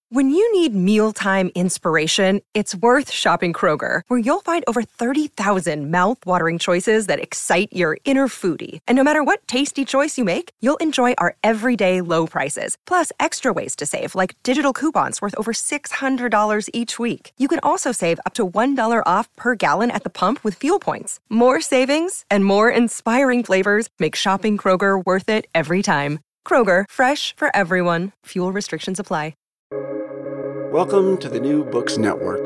When you need mealtime inspiration, it's worth shopping Kroger, where you'll find over 30,000 mouth-watering choices that excite your inner foodie. And no matter what tasty choice you make, you'll enjoy our everyday low prices, plus extra ways to save, like digital coupons worth over $600 each week. You can also save up to $1 off per gallon at the pump with fuel points. More savings and more inspiring flavors make shopping Kroger worth it every time. Kroger, fresh for everyone. Fuel restrictions apply. Welcome to the New Books Network.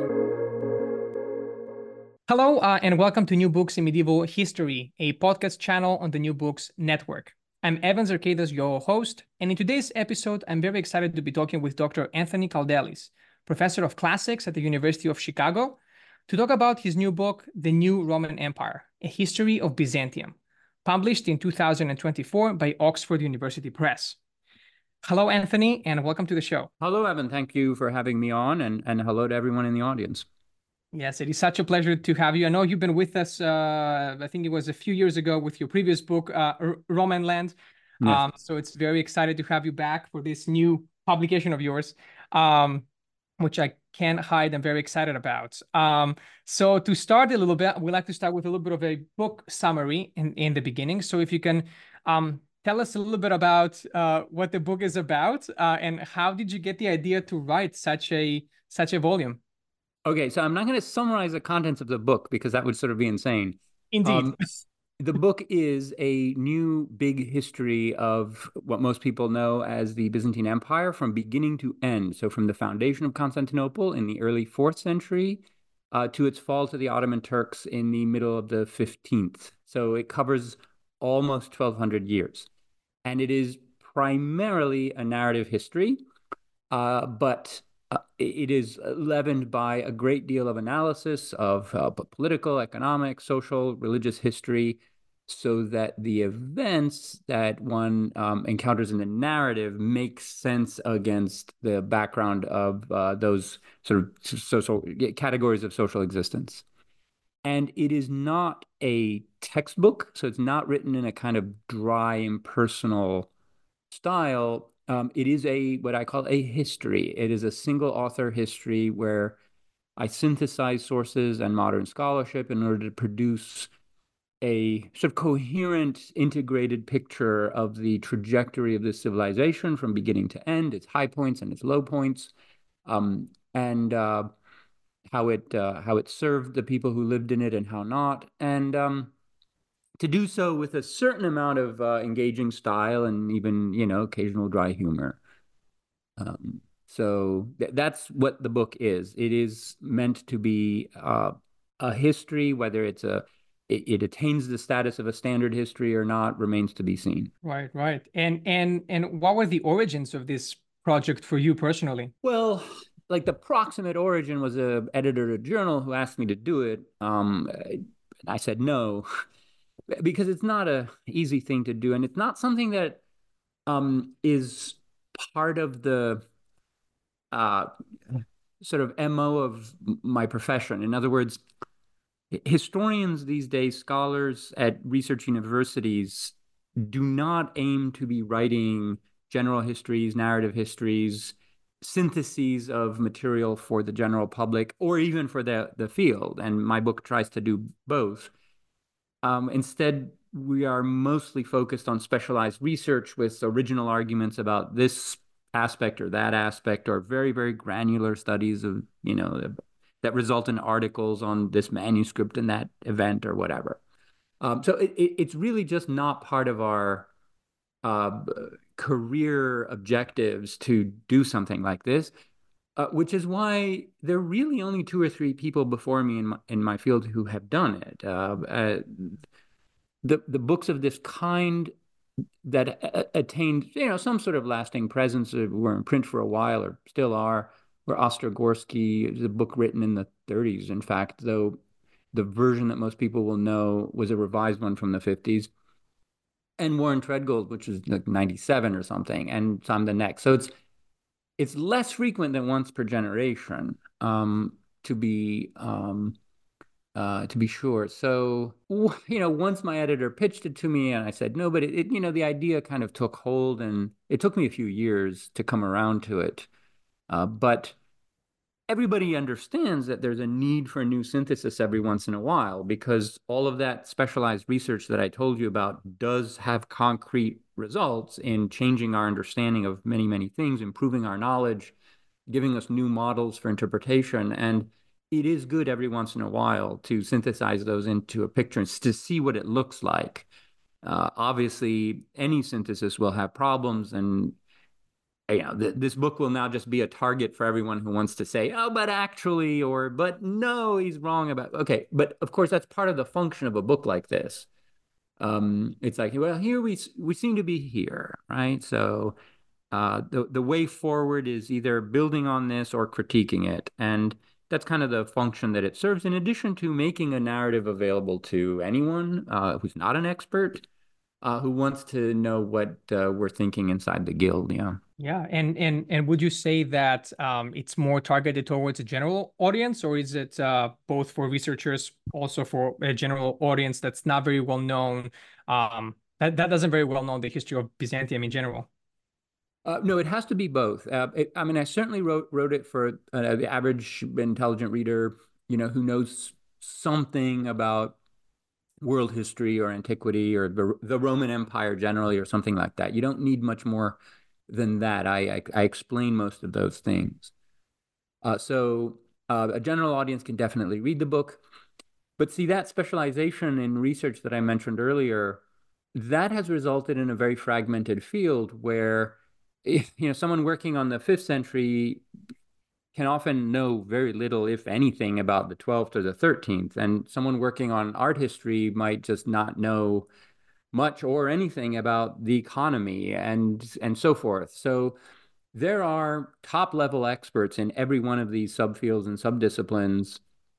Hello, and welcome to New Books in Medieval History, a podcast channel on the New Books Network. I'm Evan Zarkadas, your host, and in today's episode, I'm very excited to be talking with Dr. Anthony Kaldelis, professor of classics at the University of Chicago, to talk about his new book, The New Roman Empire, A History of Byzantium, published in 2024 by Oxford University Press. Hello, Anthony, and welcome to the show. Hello, Evan. Thank you for having me on, and hello to everyone in the audience. Yes, it is such a pleasure to have you. I know you've been with us, I think it was a few years ago with your previous book, Roman Land. Yes. So it's very excited to have you back for this new publication of yours, which I can't hide. I'm very excited about. So to start a little bit, we'd like to start with a little bit of a book summary in the beginning. So if you can tell us a little bit about what the book is about, and how did you get the idea to write such a volume? Okay, so I'm not going to summarize the contents of the book because that would sort of be insane. Indeed. The book is a new big history of what most people know as the Byzantine Empire from beginning to end. So from the foundation of Constantinople in the early 4th century to its fall to the Ottoman Turks in the middle of the 15th. So it covers almost 1,200 years. And it is primarily a narrative history, but it is leavened by a great deal of analysis of political, economic, social, religious history, so that the events that one encounters in the narrative make sense against the background of those sort of social categories of social existence. And it is not a textbook, so it's not written in a kind of dry, impersonal style. It is what I call a history. It is a single author history where I synthesize sources and modern scholarship in order to produce a sort of coherent, integrated picture of the trajectory of this civilization from beginning to end, its high points and its low points, and how it served the people who lived in it and how not, and to do so with a certain amount of engaging style and even, occasional dry humor. So that's what the book is. It is meant to be a history, whether it attains the status of a standard history or not remains to be seen. Right. And what were the origins of this project for you personally? Well, like the proximate origin was an editor at a journal who asked me to do it. I said no. Because it's not an easy thing to do, and it's not something that is part of the sort of MO of my profession. In other words, historians these days, scholars at research universities, do not aim to be writing general histories, narrative histories, syntheses of material for the general public, or even for the field. And my book tries to do both. Instead, we are mostly focused on specialized research with original arguments about this aspect or that aspect, or very, very granular studies of, that result in articles on this manuscript and that event or whatever. So it's really just not part of our career objectives to do something like this. Which is why there are really only 2 or 3 people before me in my field who have done it. The books of this kind that attained, some sort of lasting presence, were in print for a while or still are, were Ostrogorsky, the book written in the 30s, in fact, though the version that most people will know was a revised one from the 50s, and Warren Treadgold, which is like 97 or something, and some the next. So it's less frequent than once per generation, to be sure. So, once my editor pitched it to me and I said no, but the idea kind of took hold, and it took me a few years to come around to it. But everybody understands that there's a need for a new synthesis every once in a while, because all of that specialized research that I told you about does have concrete results in changing our understanding of many, many things, improving our knowledge, giving us new models for interpretation. And it is good every once in a while to synthesize those into a picture and to see what it looks like. Obviously, any synthesis will have problems, and this book will now just be a target for everyone who wants to say, oh, but actually, or, but no, he's wrong about, okay. But of course, that's part of the function of a book like this. It's like, well, here we seem to be here, right? So the way forward is either building on this or critiquing it. And that's kind of the function that it serves, in addition to making a narrative available to anyone who's not an expert, who wants to know what we're thinking inside the guild. Yeah. Yeah, and would you say that it's more targeted towards a general audience, or is it both for researchers, also for a general audience that's not very well known, that doesn't very well know the history of Byzantium in general? No, it has to be both. I mean, I certainly wrote it for the average intelligent reader, who knows something about world history or antiquity or the Roman Empire generally, or something like that. You don't need much more than that. I explain most of those things. So a general audience can definitely read the book. But see, that specialization in research that I mentioned earlier, that has resulted in a very fragmented field where, someone working on the 5th century can often know very little, if anything, about the 12th or the 13th. And someone working on art history might just not know much or anything about the economy and so forth. So there are top level experts in every one of these subfields and subdisciplines,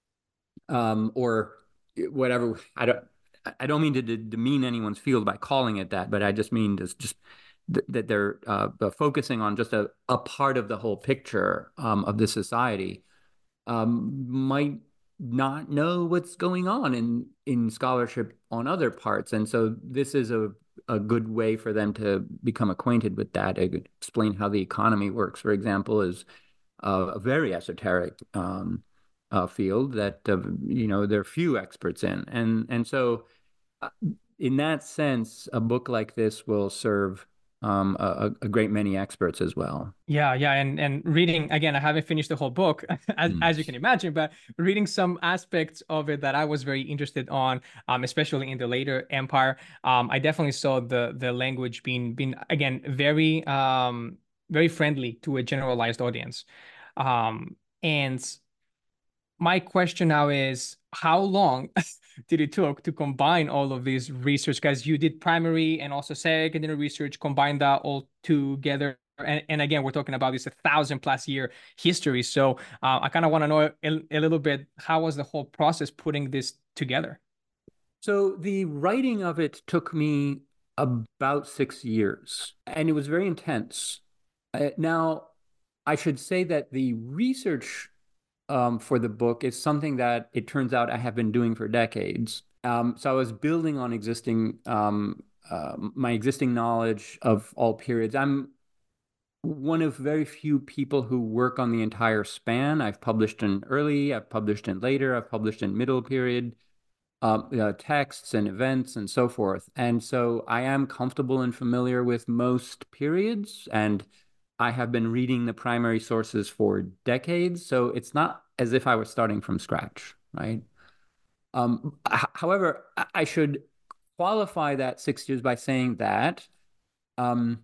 or whatever. I don't mean to demean anyone's field by calling it that, but I just mean just that they're focusing on just a part of the whole picture of the society, might not know what's going on in scholarship on other parts. And so this is a good way for them to become acquainted with that. I could explain how the economy works, for example, is a very esoteric field that there are few experts in. And so in that sense, a book like this will serve a great many experts as well. Yeah, and reading again, I haven't finished the whole book, as you can imagine, but reading some aspects of it that I was very interested on, especially in the later empire, I definitely saw the language being again very friendly to a generalized audience, and my question now is, how long did it took to combine all of these research? Because you did primary and also secondary research, combine that all together. And again, we're talking about this 1,000+ year history. So I kind of want to know a little bit, how was the whole process putting this together? So the writing of it took me about 6 years, and it was very intense. Now, I should say that the research for the book is something that it turns out I have been doing for decades. So I was building on my existing knowledge of all periods. I'm one of very few people who work on the entire span. I've published in early, I've published in later, I've published in middle period texts and events and so forth. And so I am comfortable and familiar with most periods, and I have been reading the primary sources for decades. So it's not as if I was starting from scratch, right? However, I should qualify that 6 years by saying that um,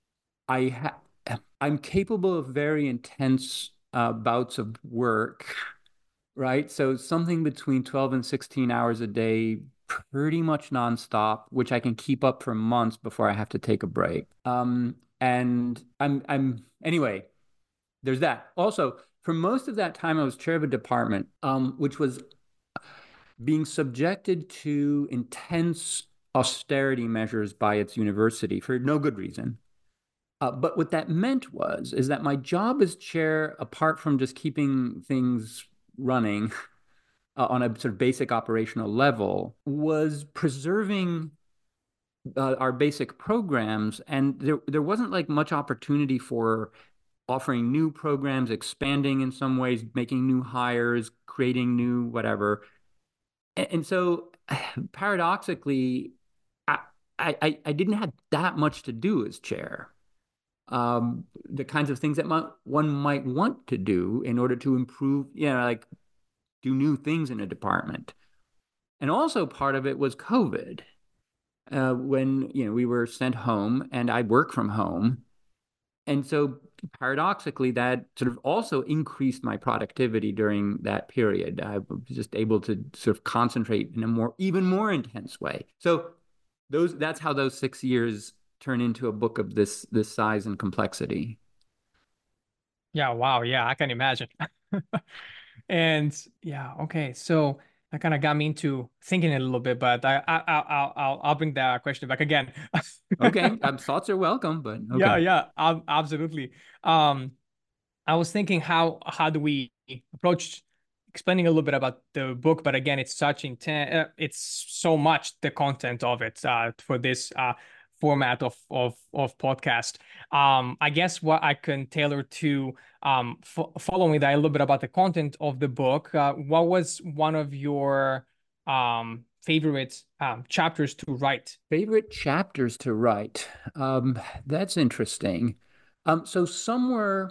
I'm capable of very intense bouts of work, right? So something between 12 and 16 hours a day, pretty much nonstop, which I can keep up for months before I have to take a break. And anyway, there's that. Also, for most of that time, I was chair of a department, which was being subjected to intense austerity measures by its university for no good reason. But what that meant is that my job as chair, apart from just keeping things running on a sort of basic operational level, was preserving our basic programs. And there wasn't like much opportunity for offering new programs, expanding in some ways, making new hires, creating new whatever. And so paradoxically, I didn't have that much to do as chair. The kinds of things that one might want to do in order to improve, like do new things in a department. And also part of it was COVID, when we were sent home, and I work from home. And so paradoxically, that sort of also increased my productivity during that period. I was just able to sort of concentrate in a even more intense way. So that's how those 6 years turn into a book of this size and complexity. Yeah, wow. Yeah, I can imagine. And yeah, okay. So that kind of got me into thinking a little bit, but I'll bring that question back again. Okay, thoughts are welcome, but Yeah, okay. yeah, absolutely. Um, I was thinking how do we approach explaining a little bit about the book, but again, it's such intent, it's so much the content of it for this format of podcast. I guess what I can tailor to following that a little bit about the content of the book. What was one of your favorite chapters to write? Favorite chapters to write. That's interesting. So some were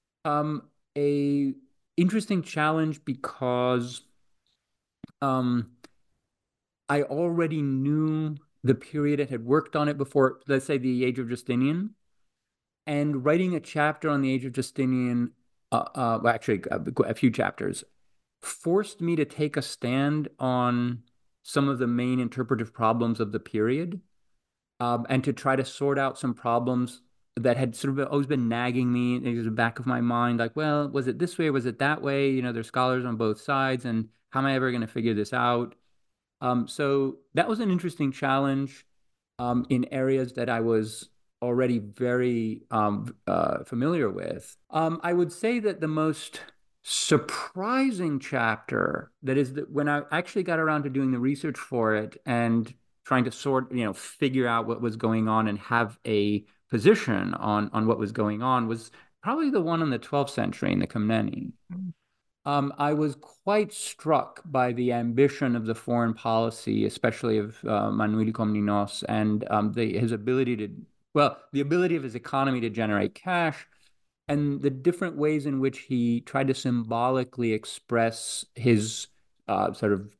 a interesting challenge because um, I already knew the period and had worked on it before, let's say the Age of Justinian, and writing a chapter on the Age of Justinian, well, actually a few chapters, forced me to take a stand on some of the main interpretive problems of the period, and to try to sort out some problems that had sort of always been nagging me in the back of my mind, like, well, was it this way or was it that way? There's scholars on both sides, and how am I ever going to figure this out? So that was an interesting challenge, in areas that I was already very familiar with. I would say that the most surprising chapter, that is, that when I actually got around to doing the research for it and trying to figure out what was going on and have a position on what was going on, was probably the one in the 12th century in the Komneni. I was quite struck by the ambition of the foreign policy, especially of Manuel Komnenos, and his ability the ability of his economy to generate cash, and the different ways in which he tried to symbolically express his sort of,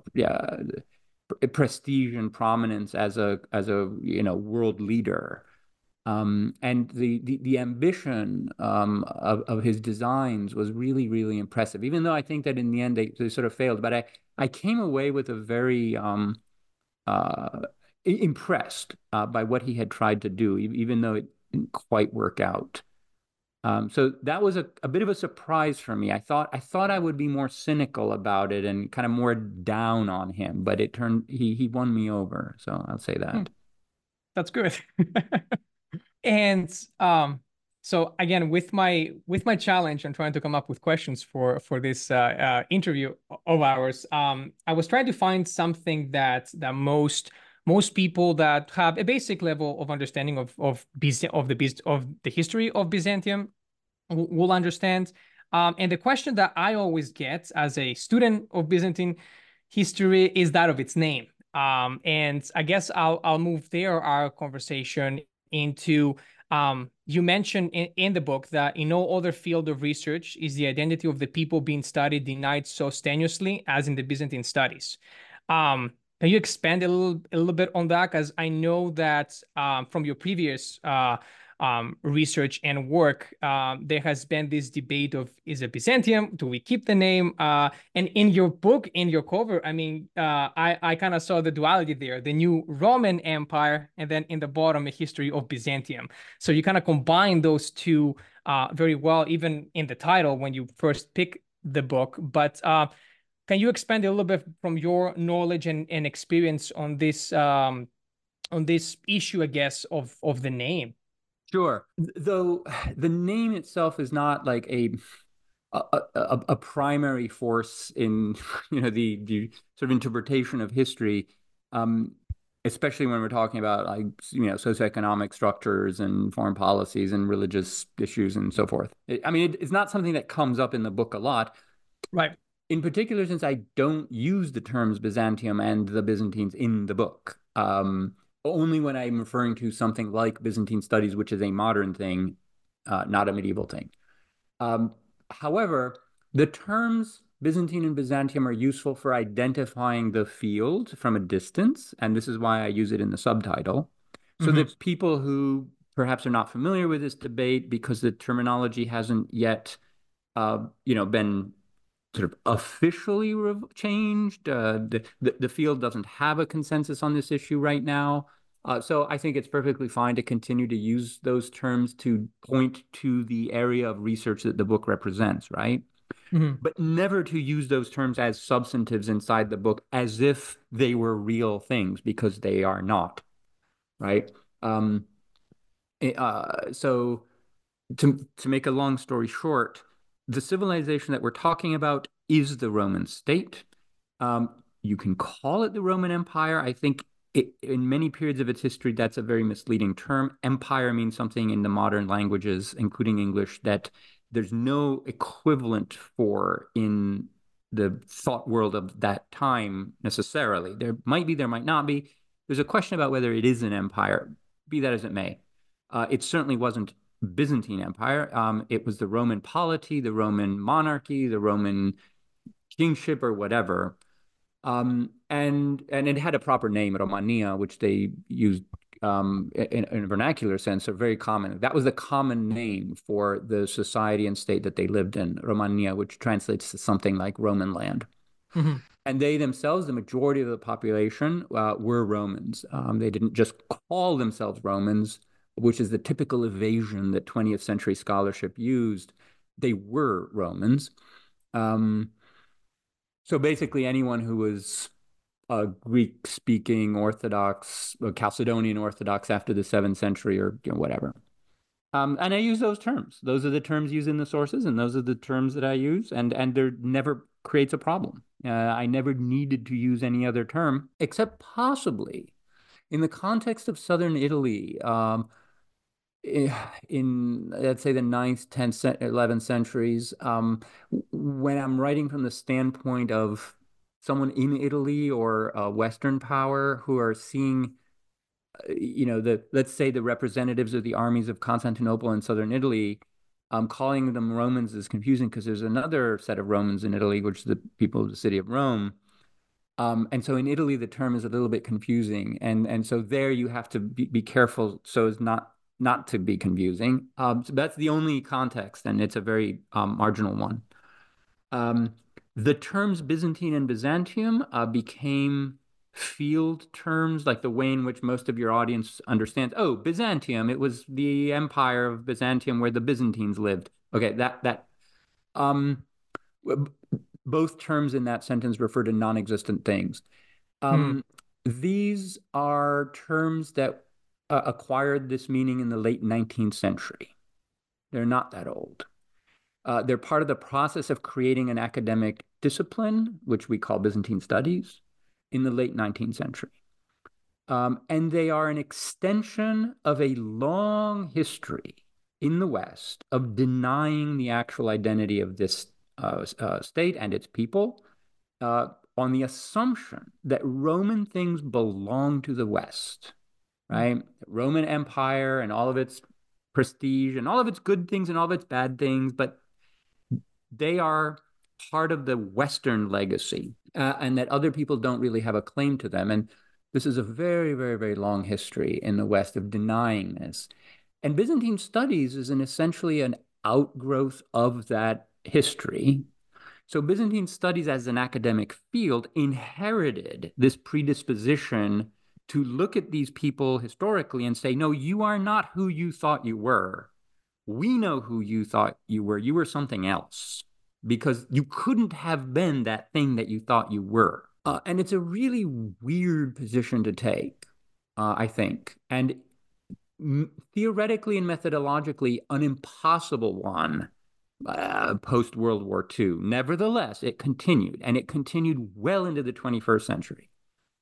prestige and prominence as a world leader. And the ambition of his designs was really, really impressive, even though I think that in the end they sort of failed. But I came away with a very impressed by what he had tried to do, even though it didn't quite work out. So that was a bit of a surprise for me. I thought I would be more cynical about it and kind of more down on him, but it turned he won me over. So I'll say that. That's good. And so again, with my challenge, I'm trying to come up with questions for this interview of ours. I was trying to find something that most people that have a basic level of understanding of the history of Byzantium will understand. And the question that I always get as a student of Byzantine history is that of its name. And I guess I'll move there our conversation into, you mentioned in the book that in no other field of research is the identity of the people being studied denied so strenuously as in the Byzantine studies. Can you expand a little bit on that? Because I know that from your previous research and work, there has been this debate of, is it Byzantium? Do we keep the name? And in your book, in your cover, I mean, I kind of saw the duality there, the new Roman Empire, and then in the bottom, a history of Byzantium. So you kind of combine those two very well, even in the title when you first pick the book. But can you expand a little bit from your knowledge and experience on this issue, I guess, of the name? Sure. Though the name itself is not like a primary force in the sort of interpretation of history. especially when we're talking about like, socioeconomic structures and foreign policies and religious issues and so forth. It's not something that comes up in the book a lot. Right. In particular, since I don't use the terms Byzantium and the Byzantines in the book, only when I'm referring to something like Byzantine studies, which is a modern thing, not a medieval thing. However, the terms Byzantine and Byzantium are useful for identifying the field from a distance, and this is why I use it in the subtitle, so that people who perhaps are not familiar with this debate, because the terminology hasn't yet, been sort of officially changed. The field doesn't have a consensus on this issue right now. So I think it's perfectly fine to continue to use those terms to point to the area of research that the book represents, right? But never to use those terms as substantives inside the book as if they were real things, because they are not, right? So to make a long story short, the civilization that we're talking about is the Roman state. You can call it the Roman Empire. I think in many periods of its history, that's a very misleading term. Empire means something in the modern languages, including English, that there's no equivalent for in the thought world of that time necessarily. There might be, there might not be. There's a question about whether it is an empire, be that as it may. It certainly wasn't Byzantine Empire. It was the Roman polity, the Roman monarchy, the Roman kingship, or whatever. And it had a proper name, Romania, which they used in a vernacular sense, are very common. That was the common name for the society and state that they lived in, Romania, which translates to something like Roman land. And they themselves, the majority of the population, were Romans. They didn't just call themselves Romans, which is the typical evasion that 20th century scholarship used. They were Romans. So basically anyone who was a Greek-speaking Orthodox, or Chalcedonian Orthodox after the 7th century, or whatever. And I use those terms. Those are the terms used in the sources, and those are the terms that I use, and there never creates a problem. I never needed to use any other term, except possibly in the context of southern Italy, in, let's say, the 9th, 10th, 11th centuries, when I'm writing from the standpoint of someone in Italy or a Western power who are seeing, let's say the representatives of the armies of Constantinople in southern Italy, calling them Romans is confusing, because there's another set of Romans in Italy, which is the people of the city of Rome. And so in Italy, the term is a little bit confusing. And so there you have to be careful so as not to be confusing. So that's the only context, and it's a very marginal one. The terms Byzantine and Byzantium became field terms, like the way in which most of your audience understands. Oh, Byzantium, it was the empire of Byzantium where the Byzantines lived. Okay, both terms in that sentence refer to non-existent things. These are terms that acquired this meaning in the late 19th century. They're not that old. They're part of the process of creating an academic discipline, which we call Byzantine studies, in the late 19th century. And they are an extension of a long history in the West of denying the actual identity of this state and its people on the assumption that Roman things belong to the West, right? Roman Empire and all of its prestige and all of its good things and all of its bad things, but they are part of the Western legacy, and that other people don't really have a claim to them. And this is a very, very, very long history in the West of denying this. And Byzantine studies is essentially an outgrowth of that history. So Byzantine studies as an academic field inherited this predisposition to look at these people historically and say, no, you are not who you thought you were. We know who you thought you were. You were something else, because you couldn't have been that thing that you thought you were. And it's a really weird position to take, I think. And theoretically and methodologically, an impossible one post-World War II. Nevertheless, it continued, and it continued well into the 21st century.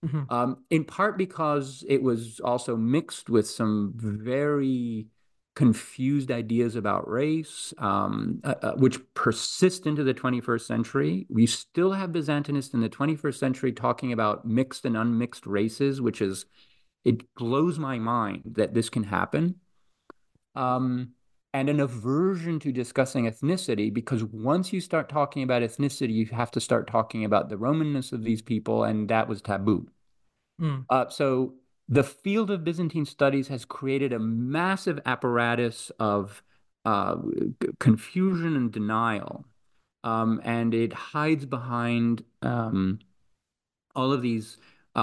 Hmm. In part because it was also mixed with some very confused ideas about race, which persist into the 21st century. We still have Byzantinists in the 21st century talking about mixed and unmixed races, it blows my mind that this can happen. And an aversion to discussing ethnicity, because once you start talking about ethnicity, you have to start talking about the Romanness of these people, and that was taboo. Mm. So the field of Byzantine studies has created a massive apparatus of uh, confusion and denial, and it hides behind all of these,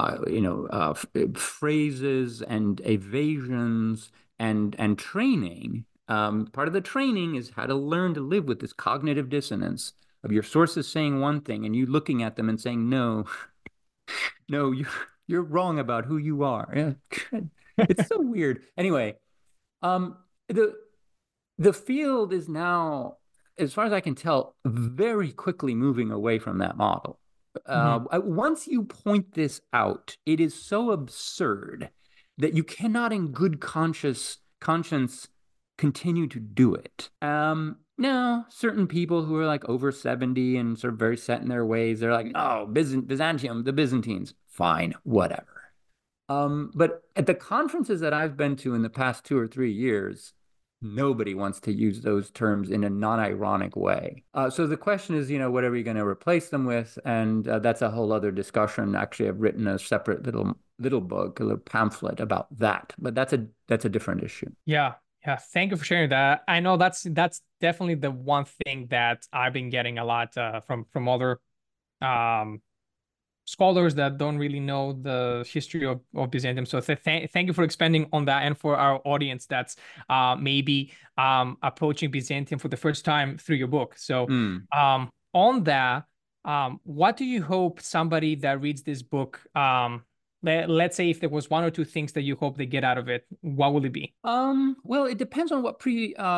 phrases and evasions and training. Part of the training is how to learn to live with this cognitive dissonance of your sources saying one thing and you looking at them and saying, no, no, you're wrong about who you are. Yeah. It's so weird. Anyway, um, the the field is now, as far as I can tell, very quickly moving away from that model. Hmm. Once you point this out, it is so absurd that you cannot, in good conscience, continue to do it. Now, certain people who are like over 70 and sort of very set in their ways, they're like, no, Byzantium, the Byzantines, fine, whatever. But at the conferences that I've been to in the past 2 or 3 years, nobody wants to use those terms in a non-ironic way. So the question is, what are we going to replace them with? And that's a whole other discussion. Actually, I've written a separate little book, a little pamphlet about that. But that's a different issue. Yeah. Yeah. Thank you for sharing that. I know that's definitely the one thing that I've been getting a lot from other um scholars that don't really know the history of Byzantium. So thank you for expanding on that, and for our audience that's maybe approaching Byzantium for the first time through your book. So Mm. on that, what do you hope somebody that reads this book, let's say if there was one or two things that you hope they get out of it, what will it be? Well, it depends on what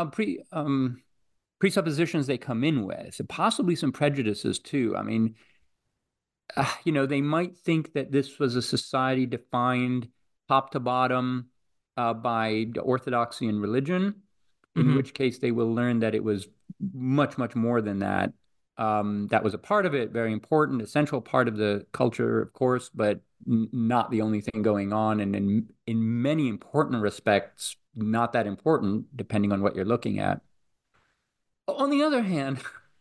presuppositions they come in with, and possibly some prejudices too. I mean, they might think that this was a society defined top to bottom by orthodoxy and religion, in Hmm. which case they will learn that it was much, much more than that. That was a part of it, very important, essential part of the culture, of course, but not the only thing going on. And in many important respects, not that important, depending on what you're looking at. On the other hand,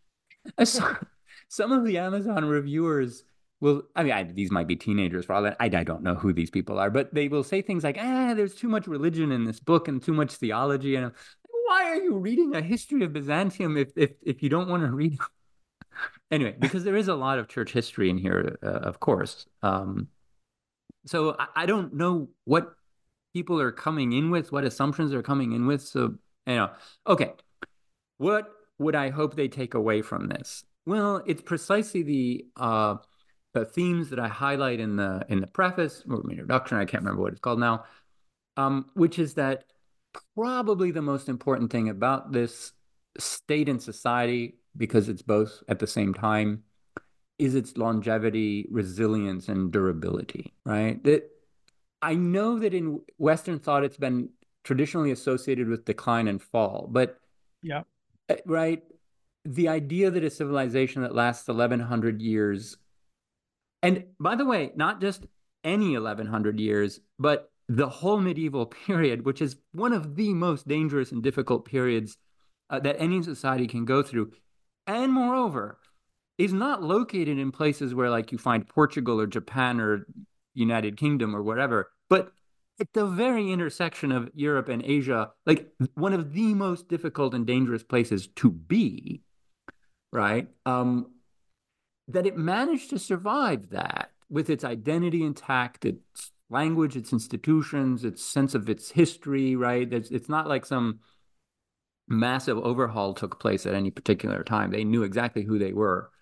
some of the Amazon reviewers will, I mean, these might be teenagers for all that. I don't know who these people are, but they will say things like, there's too much religion in this book and too much theology. And why are you reading a history of Byzantium if you don't want to read? Anyway, because there is a lot of church history in here, of course. So I don't know what people are coming in with, what assumptions they're coming in with. So, okay. What would I hope they take away from this? Well, it's precisely the themes that I highlight in the preface or introduction. I can't remember what it's called now. Which is that probably the most important thing about this state and society, because it's both at the same time, is its longevity, resilience, and durability. Right? That I know that in Western thought it's been traditionally associated with decline and fall, but Yeah. right, the idea that a civilization that lasts 1100 years, and by the way, not just any 1100 years, but the whole medieval period, which is one of the most dangerous and difficult periods that any society can go through, and moreover, is not located in places where like you find Portugal or Japan or United Kingdom or whatever, but at the very intersection of Europe and Asia, like one of the most difficult and dangerous places to be, right? That it managed to survive that with its identity intact, its language, its institutions, its sense of its history, right? It's not like some massive overhaul took place at any particular time. They knew exactly who they were.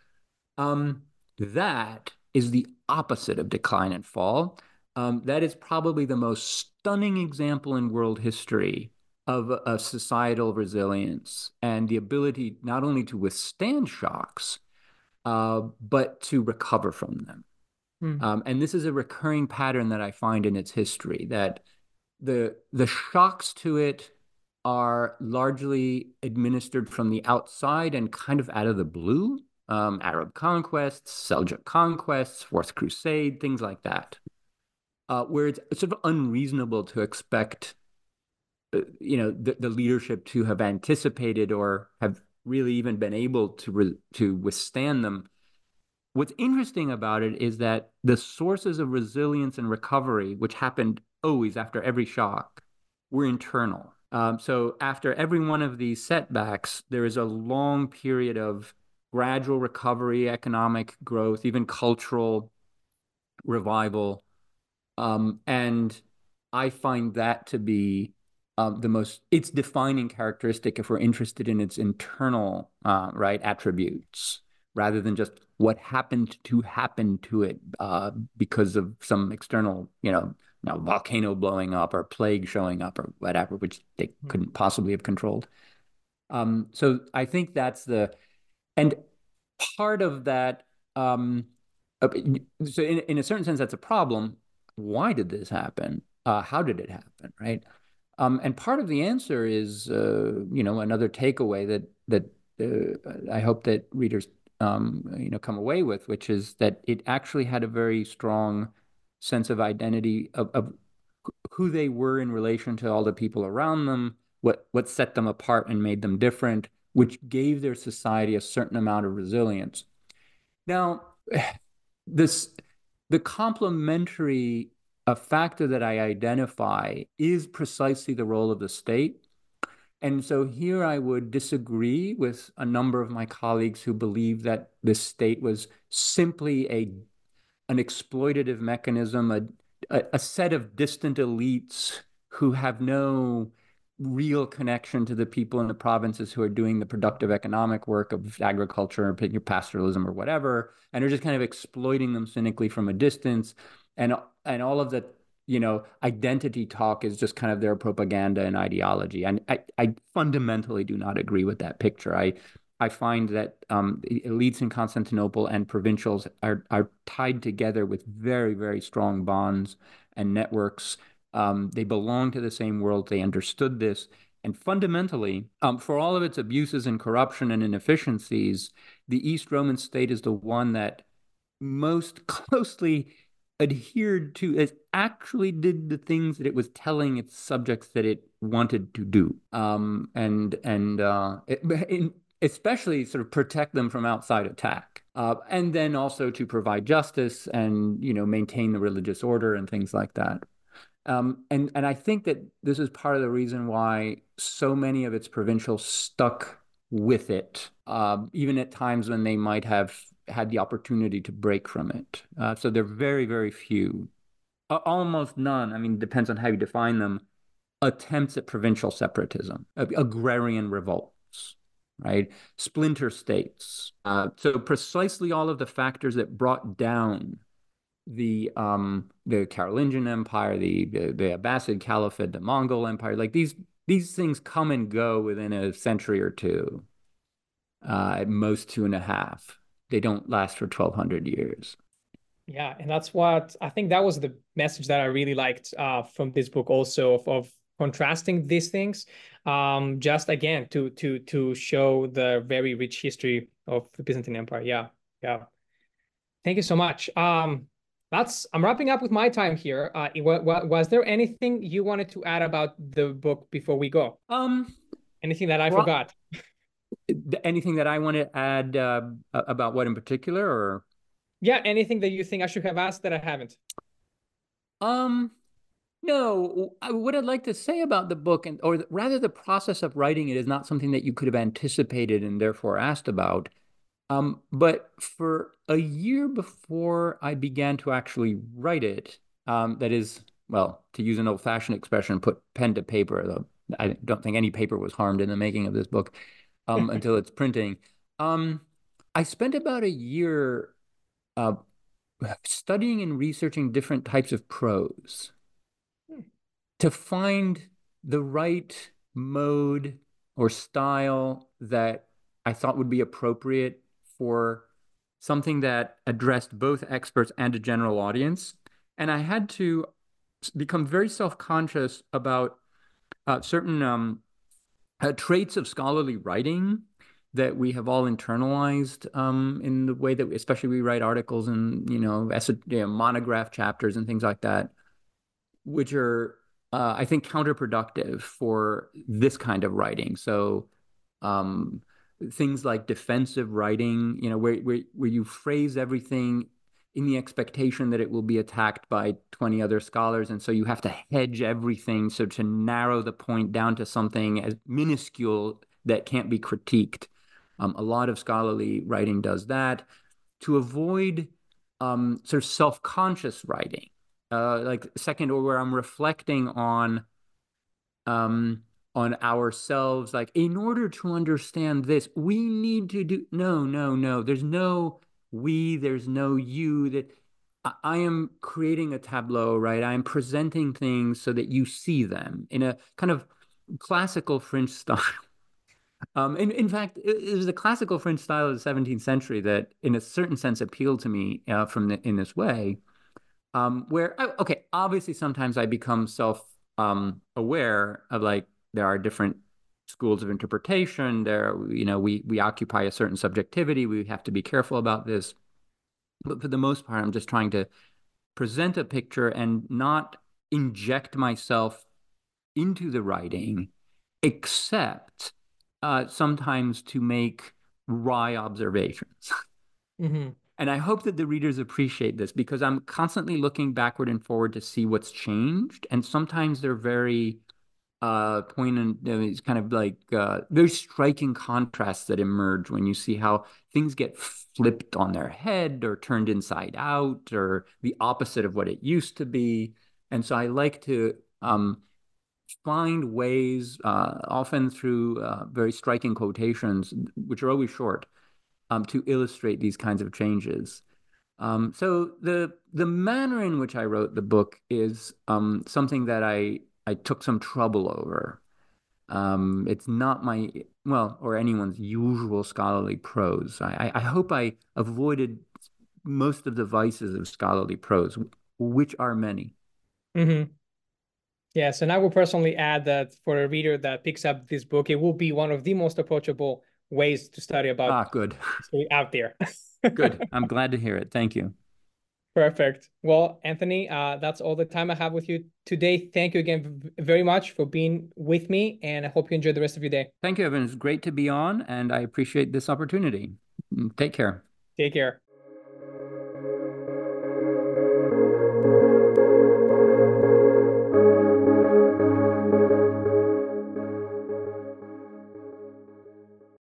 That is the opposite of decline and fall. That is probably the most stunning example in world history of a societal resilience and the ability not only to withstand shocks, but to recover from them. Mm. And this is a recurring pattern that I find in its history, that the shocks to it are largely administered from the outside and kind of out of the blue. Arab conquests, Seljuk conquests, Fourth Crusade, things like that, where it's sort of unreasonable to expect, the leadership to have anticipated or have really even been able to withstand them. What's interesting about it is that the sources of resilience and recovery, which happened always after every shock, were internal. So after every one of these setbacks, there is a long period of gradual recovery, economic growth, even cultural revival. And I find that to be its defining characteristic if we're interested in its internal, right, attributes, rather than just what happened to happen to it because of some external, volcano blowing up or plague showing up or whatever, which they couldn't possibly have controlled. So I think and part of that, so in a certain sense, that's a problem. Why did this happen? How did it happen, right? And part of the answer is, another takeaway that I hope that readers, come away with, which is that it actually had a very strong sense of identity of who they were in relation to all the people around them, what set them apart and made them different, which gave their society a certain amount of resilience. Now, this the complementary a factor that I identify is precisely the role of the state. And so here I would disagree with a number of my colleagues who believe that the state was simply an exploitative mechanism, a set of distant elites who have no real connection to the people in the provinces who are doing the productive economic work of agriculture or pastoralism or whatever, and are just kind of exploiting them cynically from a distance. And all of the identity talk is just kind of their propaganda and ideology. And I fundamentally do not agree with that picture. I find that elites in Constantinople and provincials are tied together with very, very strong bonds and networks. They belong to the same world. They understood this. And fundamentally, for all of its abuses and corruption and inefficiencies, the East Roman state is the one that most closely adhered to, it actually did the things that it was telling its subjects that it wanted to do. Especially sort of protect them from outside attack. And then also to provide justice and, maintain the religious order and things like that. And I think that this is part of the reason why so many of its provincials stuck with it, even at times when they might have had the opportunity to break from it. So they're very, very few, almost none. I mean, depends on how you define them, attempts at provincial separatism, agrarian revolts, right? Splinter states. So precisely all of the factors that brought down the Carolingian Empire, the Abbasid Caliphate, the Mongol Empire, like these things come and go within a century or two, at most 2.5. They don't last for 1,200 years. Yeah, and that's what I think that was the message that I really liked from this book also of contrasting these things. Just again to show the very rich history of the Byzantine Empire. Yeah, yeah. Thank you so much. I'm wrapping up with my time here. Was there anything you wanted to add about the book before we go? Anything that I forgot? Anything that I want to add about what in particular, or? Yeah, anything that you think I should have asked that I haven't? No. What I'd like to say about the book, or rather the process of writing it, is not something that you could have anticipated and therefore asked about. But for a year before I began to actually write it, that is, well, to use an old-fashioned expression, put pen to paper, though I don't think any paper was harmed in the making of this book until its printing. I spent about a year studying and researching different types of prose to find the right mode or style that I thought would be appropriate for something that addressed both experts and a general audience. And I had to become very self-conscious about certain traits of scholarly writing that we have all internalized in the way that, especially we write articles and monograph chapters and things like that, which are I think counterproductive for this kind of writing. So things like defensive writing, where you phrase everything in the expectation that it will be attacked by 20 other scholars. And so you have to hedge everything so to narrow the point down to something as minuscule that can't be critiqued. A lot of scholarly writing does that. To avoid sort of self-conscious writing, like second, or where I'm reflecting on ourselves, like, in order to understand this, we need to do, no. There's no we, there's no you. That I am creating a tableau, right? I'm presenting things so that you see them in a kind of classical French style. In fact, it was the classical French style of the 17th century that, in a certain sense, appealed to me in this way. Okay, obviously sometimes I become aware of, like, there are different schools of interpretation. We occupy a certain subjectivity. We have to be careful about this. But for the most part, I'm just trying to present a picture and not inject myself into the writing, except sometimes to make wry observations. Mm-hmm. And I hope that the readers appreciate this, because I'm constantly looking backward and forward to see what's changed. And sometimes they're very poignant. It's kind of like very striking contrasts that emerge when you see how things get flipped on their head or turned inside out, or the opposite of what it used to be. And so I like to find ways, often through very striking quotations, which are always short, to illustrate these kinds of changes. So the manner in which I wrote the book is something that I took some trouble over. It's not or anyone's usual scholarly prose. I hope I avoided most of the vices of scholarly prose, which are many. Mm-hmm. Yes, and I will personally add that for a reader that picks up this book, it will be one of the most approachable ways to study about Good. history out there. Good. I'm glad to hear it. Thank you. Perfect. Well, Anthony, that's all the time I have with you today. Thank you again very much for being with me, and I hope you enjoy the rest of your day. Thank you, Evan. It's great to be on, and I appreciate this opportunity. Take care. Take care.